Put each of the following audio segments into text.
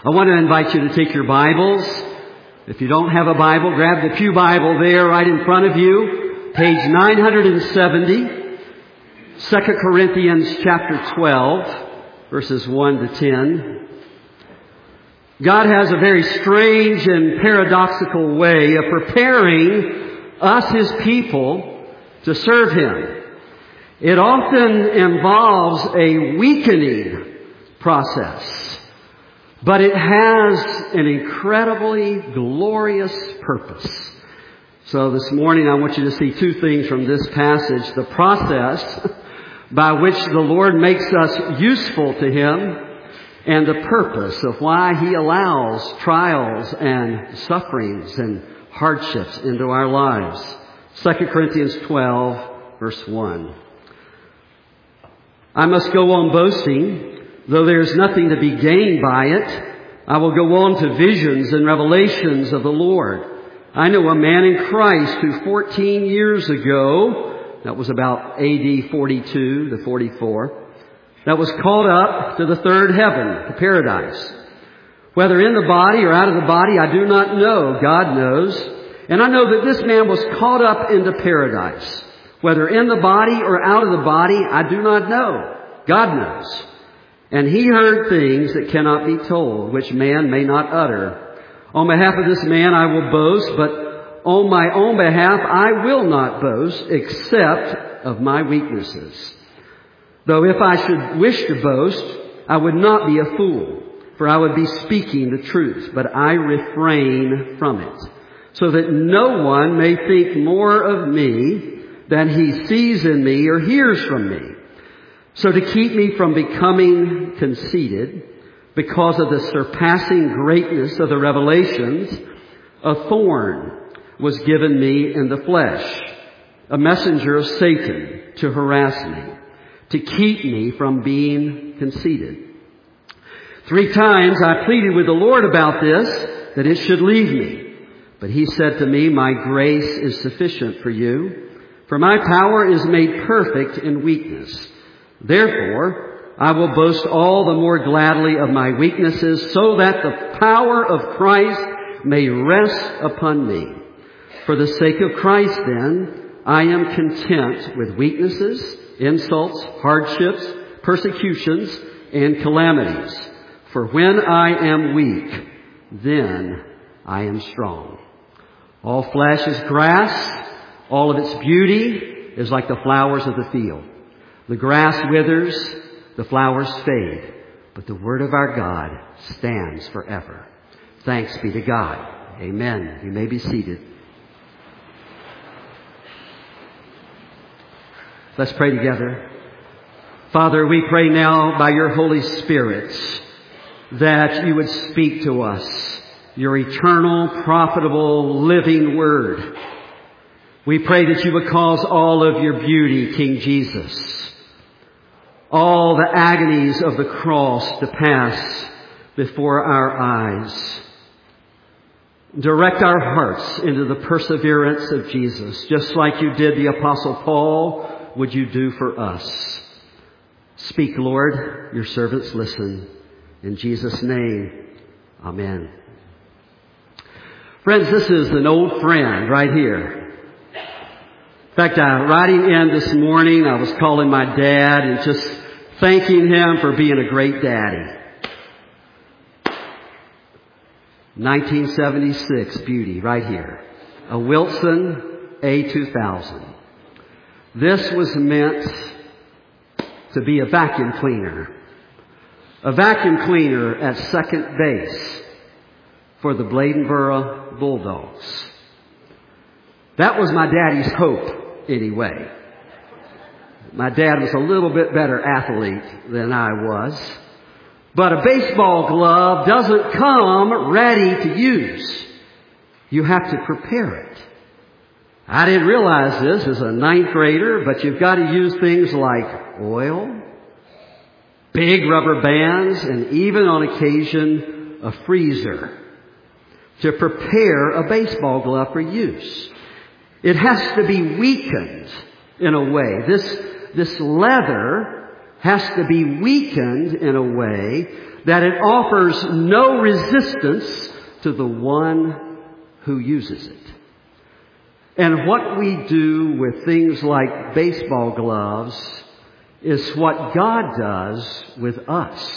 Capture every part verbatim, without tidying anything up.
I want to invite you to take your Bibles. If you don't have a Bible, grab the pew Bible there right in front of you. Page nine seventy. Second Corinthians chapter twelve, verses one to ten. God has a very strange and paradoxical way of preparing us, His people, to serve Him. It often involves a weakening process. But it has an incredibly glorious purpose. So this morning I want you to see two things from this passage. The process by which the Lord makes us useful to Him, and the purpose of why He allows trials and sufferings and hardships into our lives. Second Corinthians twelve, verse one. I must go on boasting, though there is nothing to be gained by it. I will go on to visions and revelations of the Lord. I know a man in Christ who fourteen years ago, that was about A D forty-two to forty-four, that was caught up to the third heaven, to paradise. Whether in the body or out of the body, I do not know. God knows. And I know that this man was caught up into paradise. Whether in the body or out of the body, I do not know. God knows. And he heard things that cannot be told, which man may not utter. On behalf of this man I will boast, but on my own behalf I will not boast, except of my weaknesses. Though if I should wish to boast, I would not be a fool, for I would be speaking the truth, but I refrain from it, so that no one may think more of me than he sees in me or hears from me. So to keep me from becoming conceited, because of the surpassing greatness of the revelations, a thorn was given me in the flesh, a messenger of Satan to harass me, to keep me from being conceited. Three times I pleaded with the Lord about this, that it should leave me. But He said to me, my grace is sufficient for you, for my power is made perfect in weakness. Therefore, I will boast all the more gladly of my weaknesses, so that the power of Christ may rest upon me. For the sake of Christ, then, I am content with weaknesses, insults, hardships, persecutions, and calamities. For when I am weak, then I am strong. All flesh is grass. All of its beauty is like the flowers of the field. The grass withers, the flowers fade, but the word of our God stands forever. Thanks be to God. Amen. You may be seated. Let's pray together. Father, we pray now by your Holy Spirit that you would speak to us your eternal, profitable, living word. We pray that you would cause all of your beauty, King Jesus, all the agonies of the cross to pass before our eyes. Direct our hearts into the perseverance of Jesus, just like you did the Apostle Paul, would you do for us. Speak, Lord, your servants listen. In Jesus' name, amen. Friends, this is an old friend right here. In fact, uh, riding in this morning, I was calling my dad and just thanking him for being a great daddy. nineteen seventy-six beauty right here. A Wilson A two thousand. This was meant to be a vacuum cleaner. A vacuum cleaner at second base for the Bladenboro Bulldogs. That was my daddy's hope. Anyway, my dad was a little bit better athlete than I was. But a baseball glove doesn't come ready to use. You have to prepare it. I didn't realize this as a ninth grader, but you've got to use things like oil, big rubber bands, and even on occasion a freezer to prepare a baseball glove for use. It has to be weakened in a way. This, this leather has to be weakened in a way that it offers no resistance to the one who uses it. And what we do with things like baseball gloves is what God does with us.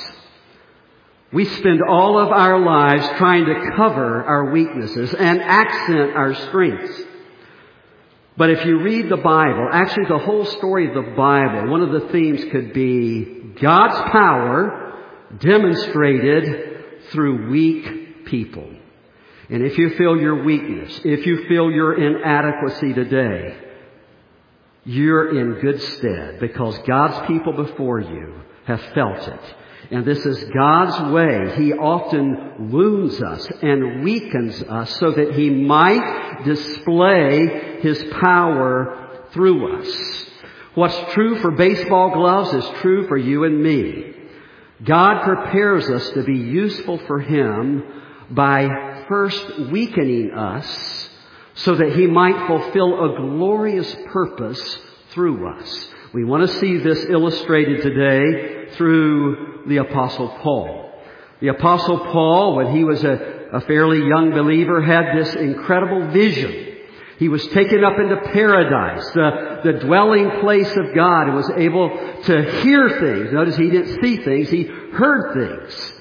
We spend all of our lives trying to cover our weaknesses and accent our strengths. But if you read the Bible, actually the whole story of the Bible, one of the themes could be God's power demonstrated through weak people. And if you feel your weakness, if you feel your inadequacy today, you're in good stead because God's people before you have felt it. And this is God's way. He often wounds us and weakens us so that He might display His power through us. What's true for baseball gloves is true for you and me. God prepares us to be useful for Him by first weakening us so that He might fulfill a glorious purpose through us. We want to see this illustrated today through the Apostle Paul. The Apostle Paul, when he was a, a fairly young believer, had this incredible vision. He was taken up into paradise, the, the dwelling place of God, and was able to hear things. Notice he didn't see things, he heard things.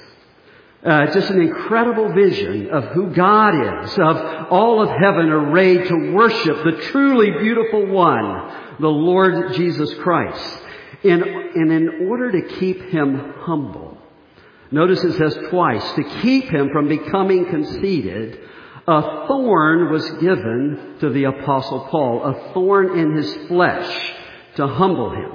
Uh, just an incredible vision of who God is, of all of heaven arrayed to worship the truly beautiful one, the Lord Jesus Christ. And, and in order to keep Him humble, notice it says twice, to keep Him from becoming conceited, a thorn was given to the Apostle Paul, a thorn in his flesh to humble him.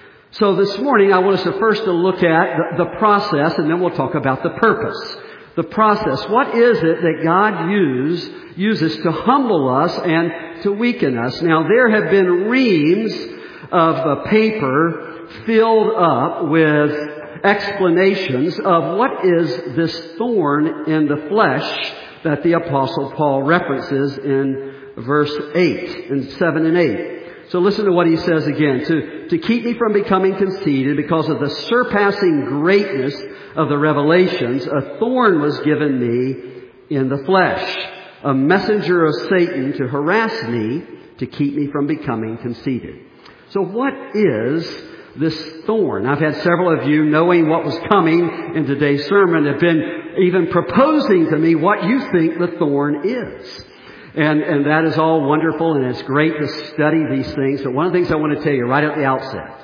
So this morning I want us to first to look at the, the process, and then we'll talk about the purpose. The process. What is it that God use, uses to humble us and to weaken us? Now there have been reams of uh, paper filled up with explanations of what is this thorn in the flesh that the Apostle Paul references in verse eight and seven and eight. So listen to what he says again. To, to keep me from becoming conceited because of the surpassing greatness of the revelations, a thorn was given me in the flesh, a messenger of Satan to harass me, to keep me from becoming conceited. So what is this thorn? I've had several of you, knowing what was coming in today's sermon, have been even proposing to me what you think the thorn is. And, and that is all wonderful, and it's great to study these things. But one of the things I want to tell you right at the outset,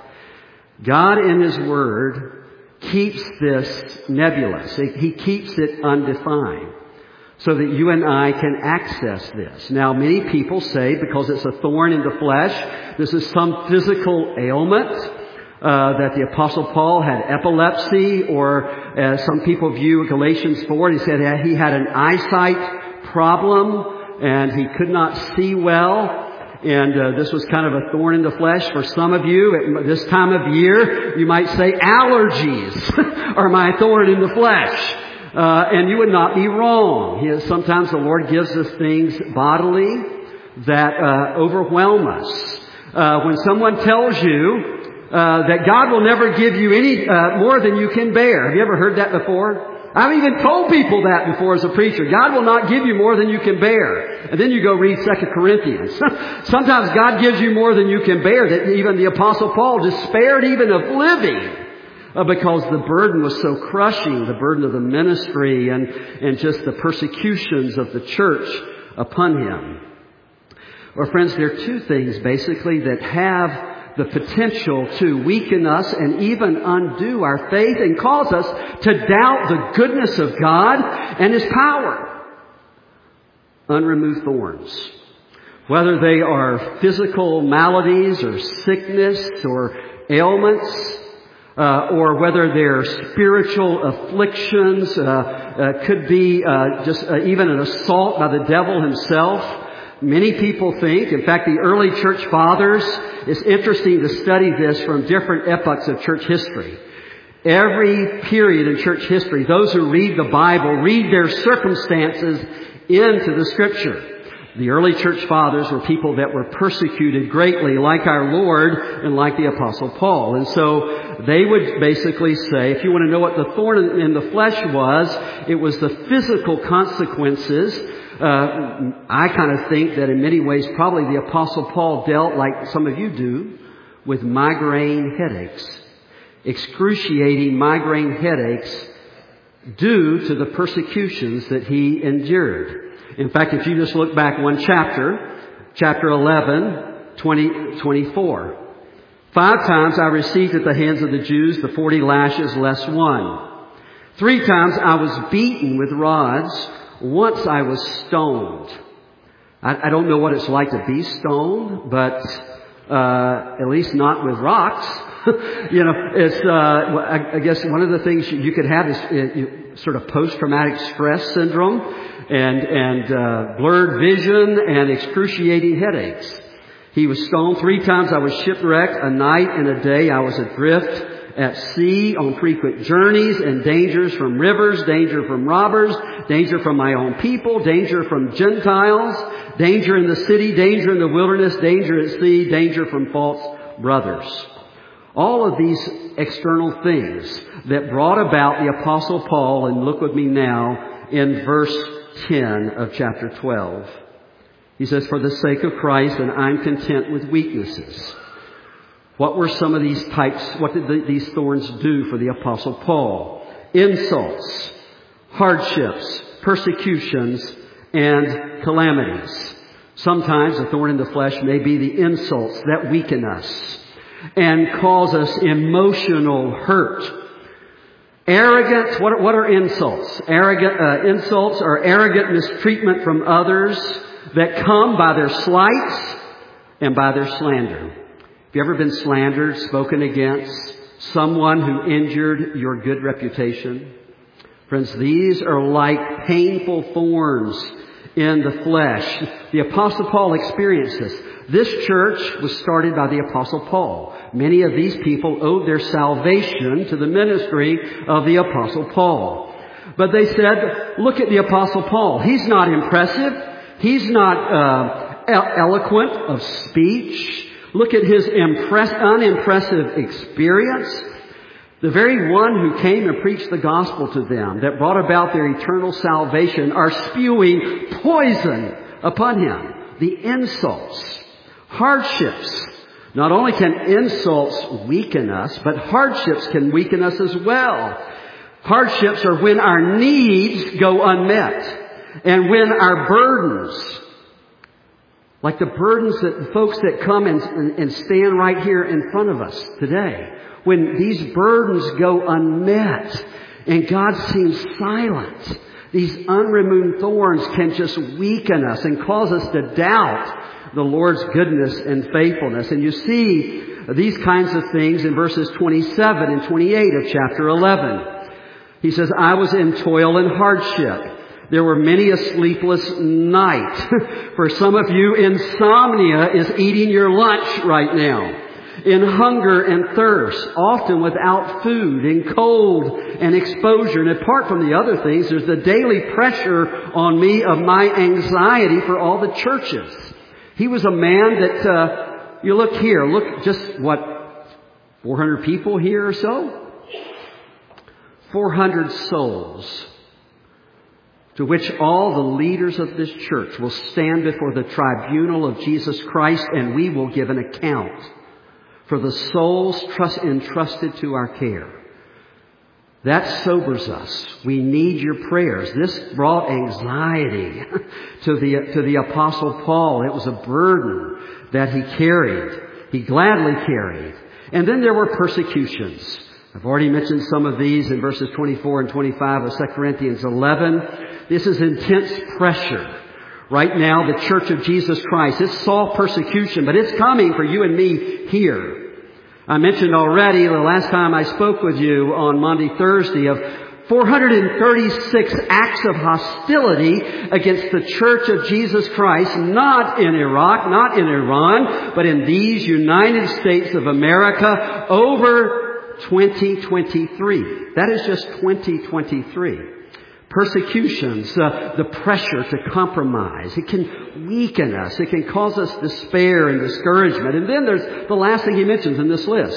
God in His Word keeps this nebulous. He keeps it undefined so that you and I can access this. Now, many people say because it's a thorn in the flesh, this is some physical ailment, uh, that the Apostle Paul had epilepsy, or as some people view Galatians four, he said he had an eyesight problem, and he could not see well, and uh, this was kind of a thorn in the flesh. For some of you, at this time of year, you might say allergies are my thorn in the flesh. Uh, and you would not be wrong. He is, sometimes the Lord gives us things bodily that uh, overwhelm us. Uh, when someone tells you uh, that God will never give you any uh, more than you can bear. Have you ever heard that before? I've even told people that before as a preacher. God will not give you more than you can bear. And then you go read Second Corinthians. Sometimes God gives you more than you can bear. That even the Apostle Paul despaired even of living uh, because the burden was so crushing, the burden of the ministry and, and just the persecutions of the church upon him. Well, friends, there are two things basically that have the potential to weaken us and even undo our faith and cause us to doubt the goodness of God and His power. Unremoved thorns. Whether they are physical maladies or sickness or ailments, uh, or whether they're spiritual afflictions, uh, uh, could be uh, just uh, even an assault by the devil himself. Many people think, in fact, the early church fathers, it's interesting to study this from different epochs of church history. Every period in church history, those who read the Bible read their circumstances into the Scripture. The early church fathers were people that were persecuted greatly, like our Lord and like the Apostle Paul. And so they would basically say, if you want to know what the thorn in the flesh was, it was the physical consequences. Uh, I kind of think that in many ways probably the Apostle Paul dealt, like some of you do, with migraine headaches. Excruciating migraine headaches due to the persecutions that he endured. In fact, if you just look back one chapter, chapter eleven, twenty, twenty-four. Five times I received at the hands of the Jews the forty lashes less one. Three times I was beaten with rods. Once I was stoned. I, I don't know what it's like to be stoned, but uh, at least not with rocks. you know, it's, uh, I, I guess one of the things you, you could have is uh, you, sort of post-traumatic stress syndrome and, and, uh, blurred vision and excruciating headaches. He was stoned. Three times I was shipwrecked. A night and a day I was adrift at sea on frequent journeys and dangers from rivers, danger from robbers, danger from my own people, danger from Gentiles, danger in the city, danger in the wilderness, danger at sea, danger from false brothers. All of these external things that brought about the Apostle Paul, and look with me now in verse ten of chapter twelve. He says, for the sake of Christ, and I'm content with weaknesses. What were some of these types, what did the, these thorns do for the Apostle Paul? Insults, hardships, persecutions, and calamities. Sometimes the thorn in the flesh may be the insults that weaken us and cause us emotional hurt. Arrogance, what are, what are insults? Arrogant, uh, insults are arrogant mistreatment from others that come by their slights and by their slander. Have you ever been slandered, spoken against, someone who injured your good reputation? Friends, these are like painful thorns in the flesh. The Apostle Paul experienced this. This church was started by the Apostle Paul. Many of these people owed their salvation to the ministry of the Apostle Paul. But they said, look at the Apostle Paul. He's not impressive. He's not uh, eloquent of speech. Look at his impress- unimpressive experience. The very one who came and preached the gospel to them that brought about their eternal salvation are spewing poison upon him. The insults, hardships. Not only can insults weaken us, but hardships can weaken us as well. Hardships are when our needs go unmet and when our burdens, like the burdens that the folks that come and, and, and stand right here in front of us today, when these burdens go unmet and God seems silent, these unremoved thorns can just weaken us and cause us to doubt the Lord's goodness and faithfulness. And you see these kinds of things in verses twenty-seven and twenty-eight of chapter eleven. He says, I was in toil and hardship. There were many a sleepless night. For some of you, insomnia is eating your lunch right now. In hunger and thirst, often without food, in cold and exposure. And apart from the other things, there's the daily pressure on me of my anxiety for all the churches. He was a man that, uh, you look here, look just what, four hundred people here or so? four hundred souls, to which all the leaders of this church will stand before the tribunal of Jesus Christ, and we will give an account for the souls trust, entrusted to our care. That sobers us. We need your prayers. This brought anxiety to the, to the Apostle Paul. It was a burden that he carried. He gladly carried. And then there were persecutions. I've already mentioned some of these in verses twenty-four and twenty-five of Second Corinthians eleven. This is intense pressure. Right now, the Church of Jesus Christ, it's saw persecution, but it's coming for you and me here. I mentioned already the last time I spoke with you on Monday, Thursday, of four hundred thirty-six acts of hostility against the Church of Jesus Christ, not in Iraq, not in Iran, but in these United States of America over twenty twenty-three. That is just twenty twenty-three. Persecutions, uh, the pressure to compromise. It can weaken us. It can cause us despair and discouragement. And then there's the last thing he mentions in this list.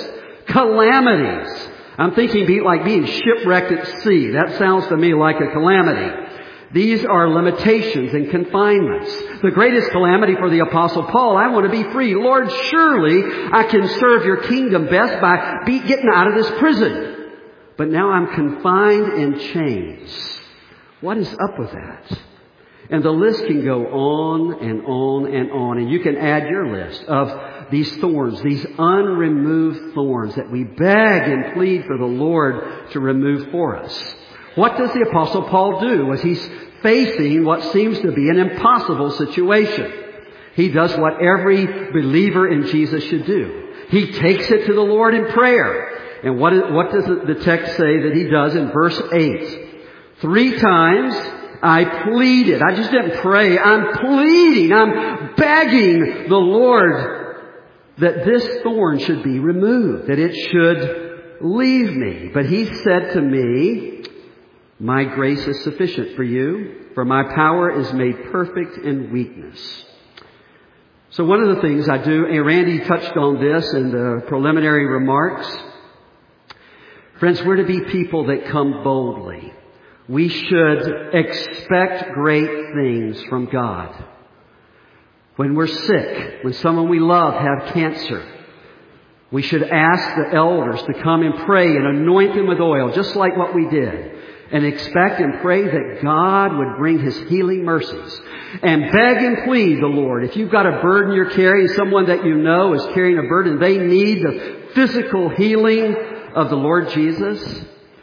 calamities. I'm thinking be like being shipwrecked at sea. That sounds to me like a calamity. These are limitations and confinements. The greatest calamity for the Apostle Paul, I want to be free. Lord, surely I can serve your kingdom best by be getting out of this prison. But now I'm confined in chains. What is up with that? And the list can go on and on and on. And you can add your list of these thorns, these unremoved thorns that we beg and plead for the Lord to remove for us. What does the Apostle Paul do as he's facing what seems to be an impossible situation? He does what every believer in Jesus should do. He takes it to the Lord in prayer. And what, is, what does the text say that he does in verse eight? Three times I pleaded. I just didn't pray. I'm pleading. I'm begging the Lord that this thorn should be removed, that it should leave me. But he said to me, my grace is sufficient for you, for my power is made perfect in weakness. So one of the things I do, and Randy touched on this in the preliminary remarks. Friends, we're to be people that come boldly. We should expect great things from God. When we're sick, when someone we love have cancer, we should ask the elders to come and pray and anoint them with oil, just like what we did. And expect and pray that God would bring His healing mercies. And beg and plead the Lord. If you've got a burden you're carrying, someone that you know is carrying a burden, they need the physical healing of the Lord Jesus.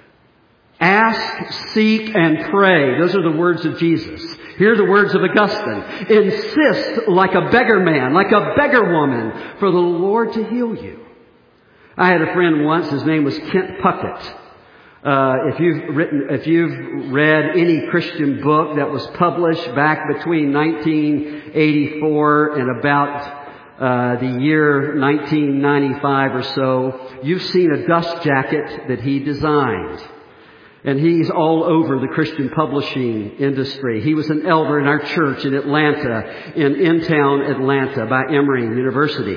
Ask, seek, and pray. Those are the words of Jesus. Here are the words of Augustine. Insist like a beggar man, like a beggar woman, for the Lord to heal you. I had a friend once, his name was Kent Puckett. Uh, if you've written, if you've read any Christian book that was published back between nineteen eighty-four and about uh, the year nineteen ninety-five or so, you've seen a dust jacket that he designed. And he's all over the Christian publishing industry. He was an elder in our church in Atlanta, in in-town Atlanta by Emory University.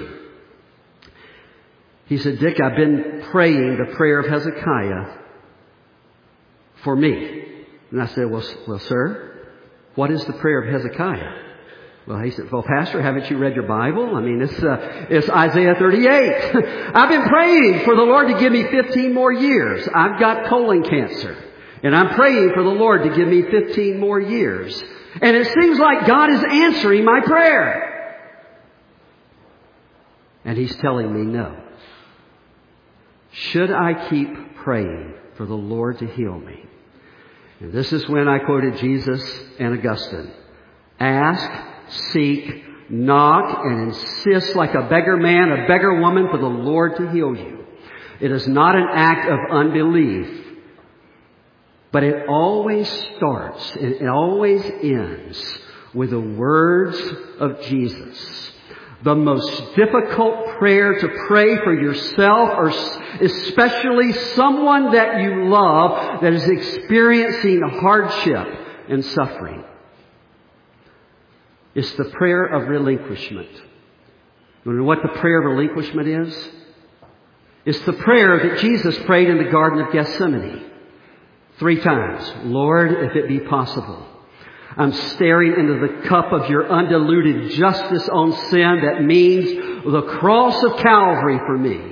He said, Dick, I've been praying the prayer of Hezekiah for me. And I said, well, well, sir, what is the prayer of Hezekiah? Well, he said, well, Pastor, haven't you read your Bible? I mean, it's, uh, it's Isaiah thirty-eight. I've been praying for the Lord to give me fifteen more years. I've got colon cancer. And I'm praying for the Lord to give me fifteen more years. And it seems like God is answering my prayer. And He's telling me no. Should I keep praying for the Lord to heal me? And this is when I quoted Jesus and Augustine. Ask, seek, knock, and insist like a beggar man, a beggar woman for the Lord to heal you. It is not an act of unbelief, but it always starts and it always ends with the words of Jesus. The most difficult prayer to pray for yourself, or especially someone that you love that is experiencing hardship and suffering. It's the prayer of relinquishment. You know what the prayer of relinquishment is? It's the prayer that Jesus prayed in the Garden of Gethsemane. Three times. Lord, if it be possible, I'm staring into the cup of your undiluted justice on sin that means the cross of Calvary for me.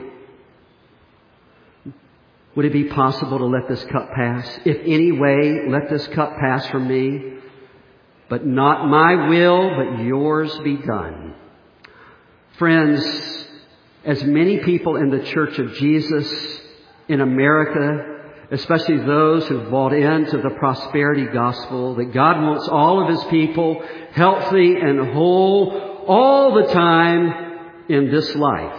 Would it be possible to let this cup pass? If any way, let this cup pass from me. But not my will, but yours be done. Friends, as many people in the Church of Jesus in America, especially those who've bought into the prosperity gospel, that God wants all of His people healthy and whole all the time in this life.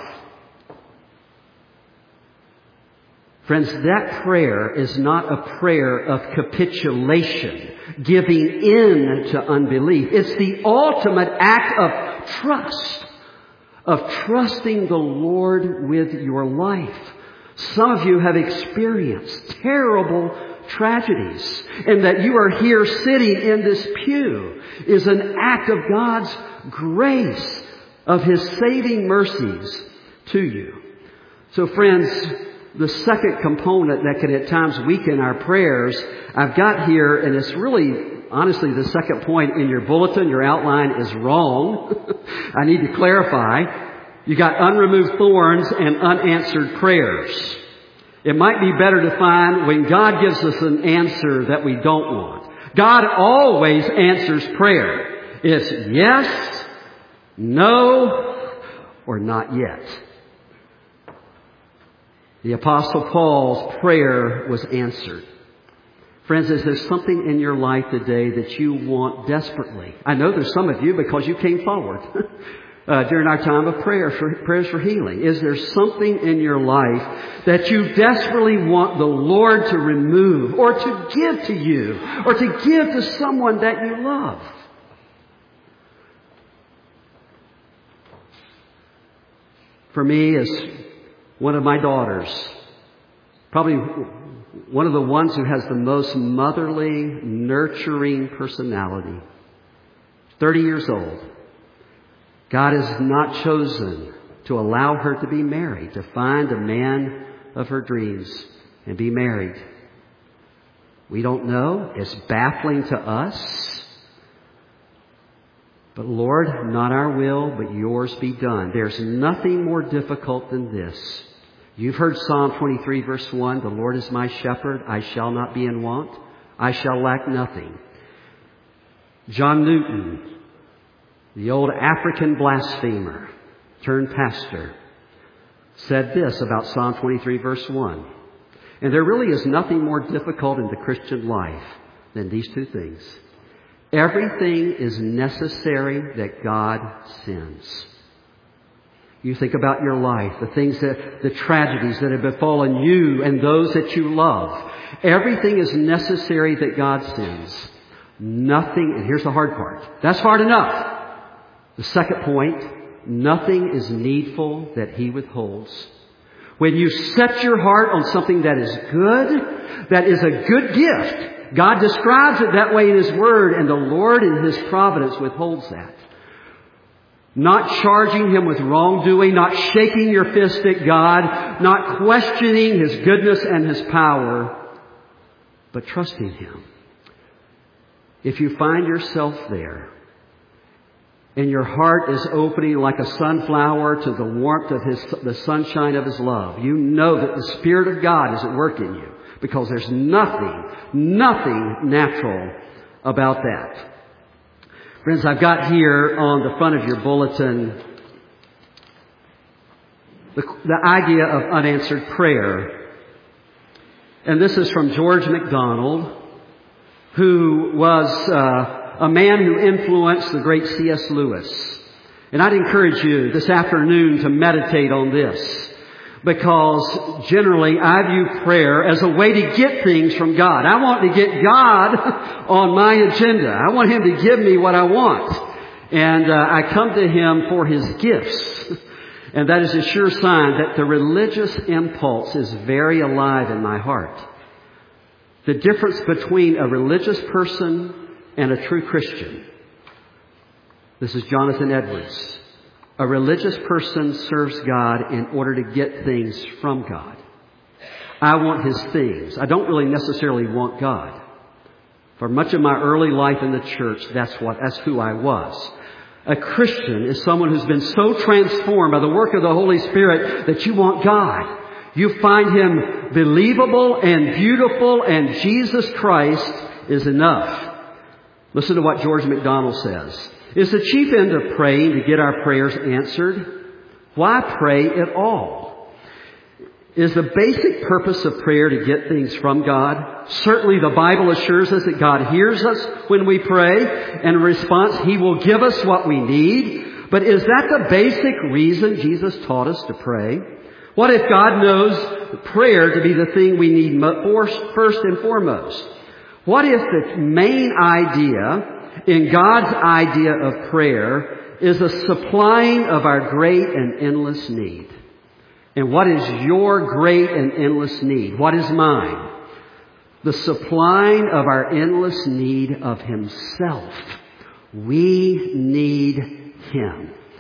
Friends, that prayer is not a prayer of capitulation, giving in to unbelief. It's the ultimate act of trust, of trusting the Lord with your life. Some of you have experienced terrible tragedies, and that you are here sitting in this pew is an act of God's grace, of His saving mercies to you. So friends, the second component that can at times weaken our prayers, I've got here, and it's really, honestly, the second point in your bulletin, your outline is wrong. I need to clarify. You got unremoved thorns and unanswered prayers. It might be better to find when God gives us an answer that we don't want. God always answers prayer. It's yes, no, or not yet. The Apostle Paul's prayer was answered. Friends, is there something in your life today that you want desperately? I know there's some of you because you came forward uh, during our time of prayer for prayers for healing. Is there something in your life that you desperately want the Lord to remove or to give to you or to give to someone that you love? For me, as one of my daughters, probably one of the ones who has the most motherly, nurturing personality, thirty years old, God has not chosen to allow her to be married, to find a man of her dreams and be married. We don't know. It's baffling to us. But Lord, not our will, but yours be done. There's nothing more difficult than this. You've heard Psalm twenty-three, verse one, the Lord is my shepherd, I shall not be in want, I shall lack nothing. John Newton, the old African blasphemer turned pastor, said this about Psalm twenty-three, verse one. And there really is nothing more difficult in the Christian life than these two things. Everything is necessary that God sends. You think about your life, the things that, the tragedies that have befallen you and those that you love. Everything is necessary that God sends. Nothing, and here's the hard part. That's hard enough. The second point, nothing is needful that He withholds. When you set your heart on something that is good, that is a good gift, God describes it that way in His Word, and the Lord in His providence withholds that. Not charging Him with wrongdoing, not shaking your fist at God, not questioning His goodness and His power, but trusting Him. If you find yourself there, and your heart is opening like a sunflower to the warmth of His, the sunshine of His love, you know that the Spirit of God is at work in you, because there's nothing, nothing natural about that. Friends, I've got here on the front of your bulletin the, the idea of unanswered prayer. And this is from George MacDonald, who was uh, a man who influenced the great C S Lewis. And I'd encourage you this afternoon to meditate on this, because generally I view prayer as a way to get things from God. I want to get God on my agenda. I want Him to give me what I want. And uh, I come to Him for His gifts. And that is a sure sign that the religious impulse is very alive in my heart. The difference between a religious person and a true Christian. This is Jonathan Edwards. A religious person serves God in order to get things from God. I want His things. I don't really necessarily want God. For much of my early life in the church, that's what, that's who I was. A Christian is someone who's been so transformed by the work of the Holy Spirit that you want God. You find Him believable and beautiful, and Jesus Christ is enough. Listen to what George MacDonald says. Is the chief end of praying to get our prayers answered? Why pray at all? Is the basic purpose of prayer to get things from God? Certainly the Bible assures us that God hears us when we pray, and in response He will give us what we need. But is that the basic reason Jesus taught us to pray? What if God knows prayer to be the thing we need first and foremost? What if the main idea in God's idea of prayer is the supplying of our great and endless need? And what is your great and endless need? What is mine? The supplying of our endless need of Himself. We need Him.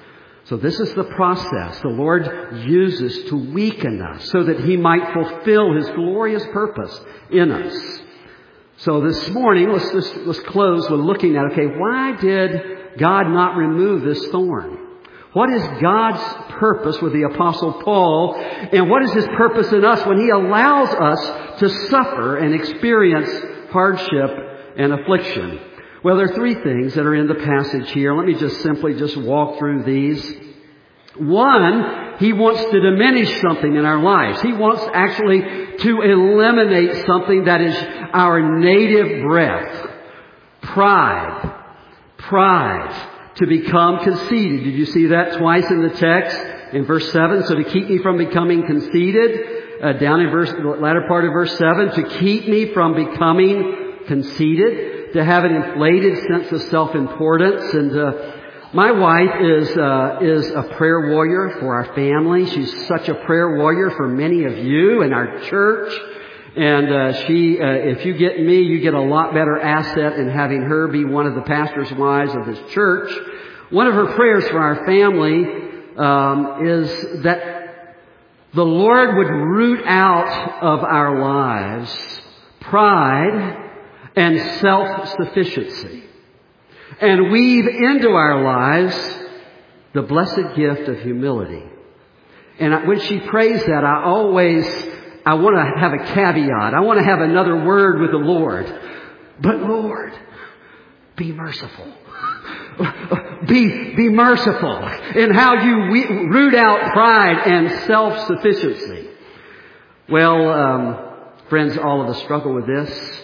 So this is the process the Lord uses to weaken us so that He might fulfill His glorious purpose in us. So this morning, let's just, let's close with looking at, okay, why did God not remove this thorn? What is God's purpose with the Apostle Paul? And what is His purpose in us when He allows us to suffer and experience hardship and affliction? Well, there are three things that are in the passage here. Let me just simply just walk through these. One, He wants to diminish something in our lives. He wants actually to eliminate something that is our native breath. Pride. Pride. To become conceited. Did you see that twice in the text? In verse seven, so to keep me from becoming conceited. Uh, down in verse, the latter part of verse seven, to keep me from becoming conceited. To have an inflated sense of self-importance. And uh, my wife is uh, is a prayer warrior for our family. She's such a prayer warrior for many of you in our church. And uh, she, uh, if you get me, you get a lot better asset in having her be one of the pastor's wives of this church. One of her prayers for our family um, is that the Lord would root out of our lives pride and self-sufficiency, and weave into our lives the blessed gift of humility. And when she prays that, I always I want to have a caveat. I want to have another word with the Lord. But Lord, be merciful. Be, be merciful in how you we, root out pride and self-sufficiency. Well, um, friends, all of us struggle with this.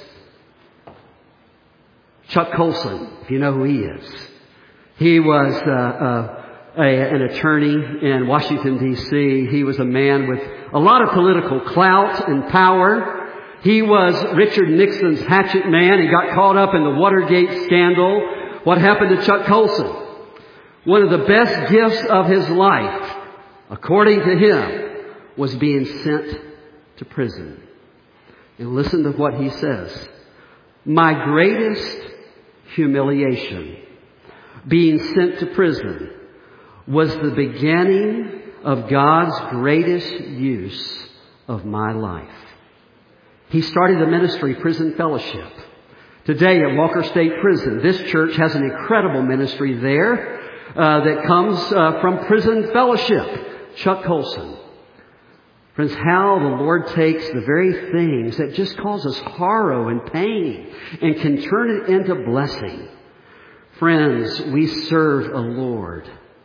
Chuck Colson, if you know who he is. He was uh, uh, a, an attorney in Washington, D C He was a man with a lot of political clout and power. He was Richard Nixon's hatchet man. He got caught up in the Watergate scandal. What happened to Chuck Colson? One of the best gifts of his life, according to him, was being sent to prison. And listen to what he says. My greatest humiliation, being sent to prison, was the beginning of God's greatest use of my life. He started a ministry, Prison Fellowship. Today at Walker State Prison, this church has an incredible ministry there uh, that comes uh, from Prison Fellowship. Chuck Colson. Friends, how the Lord takes the very things that just cause us sorrow and pain and can turn it into blessing. Friends, we serve a Lord.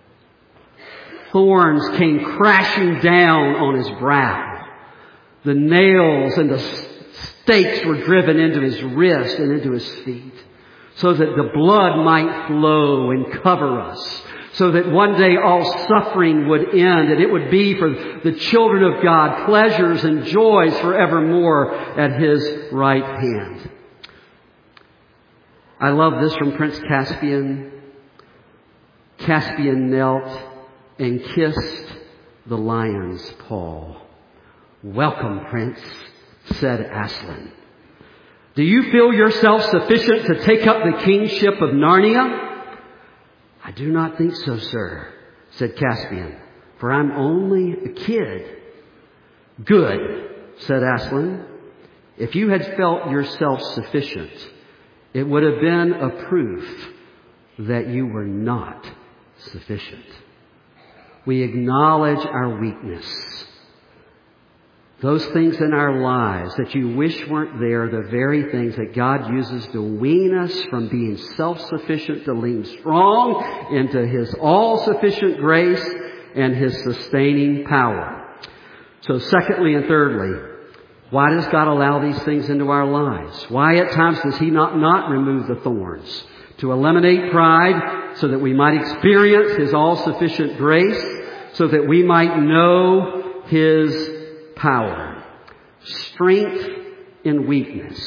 Thorns came crashing down on his brow. The nails and the stakes were driven into his wrist and into his feet so that the blood might flow and cover us. So that one day all suffering would end and it would be for the children of God pleasures and joys forevermore at His right hand. I love this from Prince Caspian. Caspian knelt and kissed the lion's paw. Welcome, Prince, said Aslan. Do you feel yourself sufficient to take up the kingship of Narnia? I do not think so, sir, said Caspian, for I'm only a kid. Good, said Aslan. If you had felt yourself sufficient, it would have been a proof that you were not sufficient. We acknowledge our weakness. Those things in our lives that you wish weren't there are the very things that God uses to wean us from being self-sufficient to lean strong into His all-sufficient grace and His sustaining power. So secondly and thirdly, why does God allow these things into our lives? Why at times does He not, not remove the thorns? To eliminate pride so that we might experience His all-sufficient grace, so that we might know His power, strength in weakness.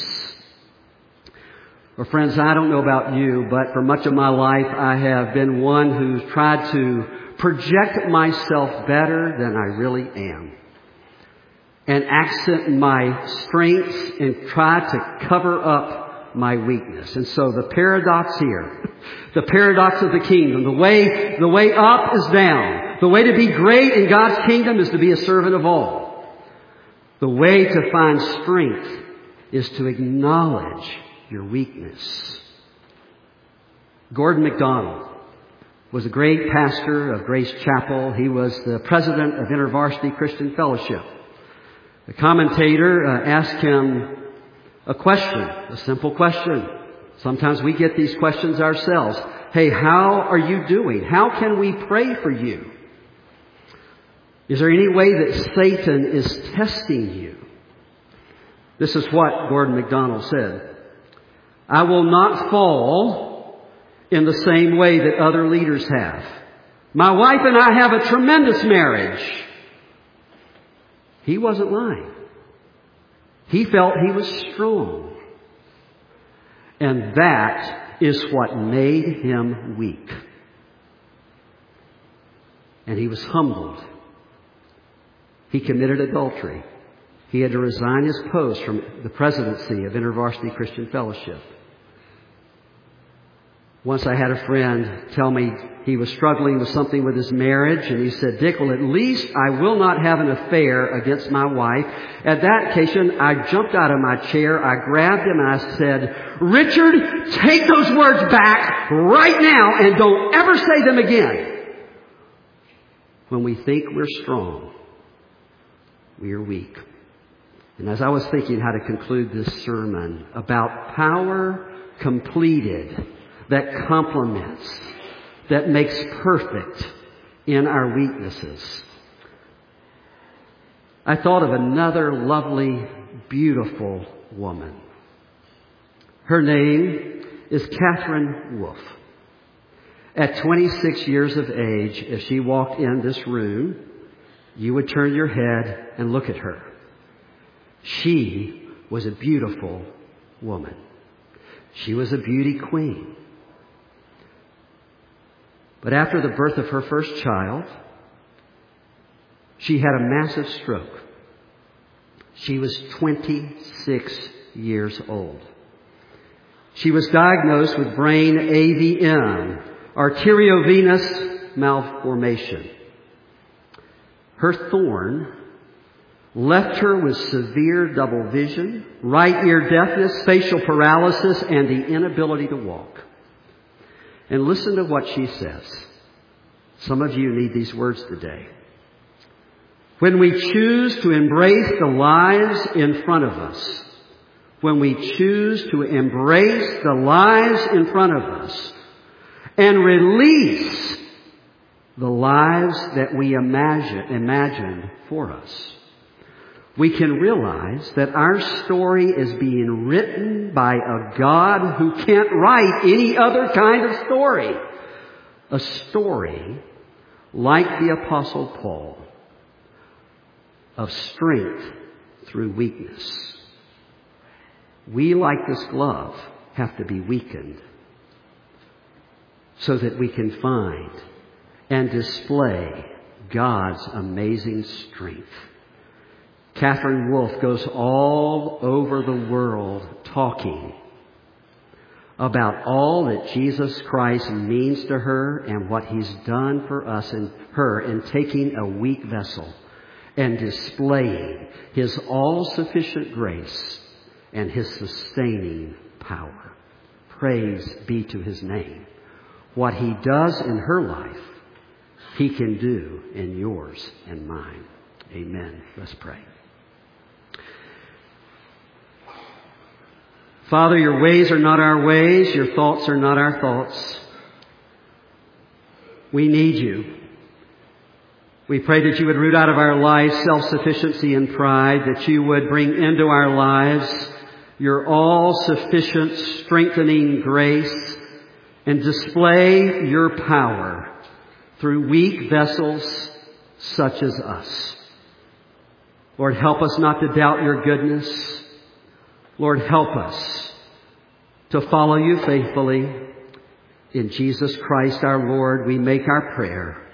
Well, friends, I don't know about you, but for much of my life, I have been one who's tried to project myself better than I really am, and accent my strengths and try to cover up my weakness. And so the paradox here, the paradox of the kingdom, the way, the way up is down. The way to be great in God's kingdom is to be a servant of all. The way to find strength is to acknowledge your weakness. Gordon MacDonald was a great pastor of Grace Chapel. He was the president of InterVarsity Christian Fellowship. The commentator uh, asked him a question, a simple question. Sometimes we get these questions ourselves. Hey, how are you doing? How can we pray for you? Is there any way that Satan is testing you? This is what Gordon MacDonald said. I will not fall in the same way that other leaders have. My wife and I have a tremendous marriage. He wasn't lying. He felt he was strong. And that is what made him weak. And he was humbled. He committed adultery. He had to resign his post from the presidency of InterVarsity Christian Fellowship. Once I had a friend tell me he was struggling with something with his marriage, and he said, Dick, well, at least I will not have an affair against my wife. At that occasion, I jumped out of my chair, I grabbed him, and I said, Richard, take those words back right now and don't ever say them again. When we think we're strong, we are weak. And as I was thinking how to conclude this sermon about power completed that complements, that makes perfect in our weaknesses, I thought of another lovely, beautiful woman. Her name is Catherine Wolfe. At twenty-six years of age, as she walked in this room, you would turn your head and look at her. She was a beautiful woman. She was a beauty queen. But after the birth of her first child, she had a massive stroke. She was twenty-six years old. She was diagnosed with brain A V M, arteriovenous malformation. Her thorn left her with severe double vision, right ear deafness, facial paralysis, and the inability to walk. And listen to what she says. Some of you need these words today. When we choose to embrace the lives in front of us, when we choose to embrace the lives in front of us and release the lives that we imagine, imagined for us, we can realize that our story is being written by a God who can't write any other kind of story. A story like the Apostle Paul of strength through weakness. We, like this glove, have to be weakened so that we can find and display God's amazing strength. Catherine Wolfe goes all over the world talking about all that Jesus Christ means to her and what He's done for us and her in taking a weak vessel and displaying His all-sufficient grace and His sustaining power. Praise be to His name. What He does in her life, He can do in yours and mine. Amen. Let's pray. Father, your ways are not our ways. Your thoughts are not our thoughts. We need you. We pray that you would root out of our lives self-sufficiency and pride, that you would bring into our lives your all-sufficient strengthening grace and display your power through weak vessels such as us. Lord, help us not to doubt your goodness. Lord, help us to follow you faithfully. In Jesus Christ our Lord, we make our prayer.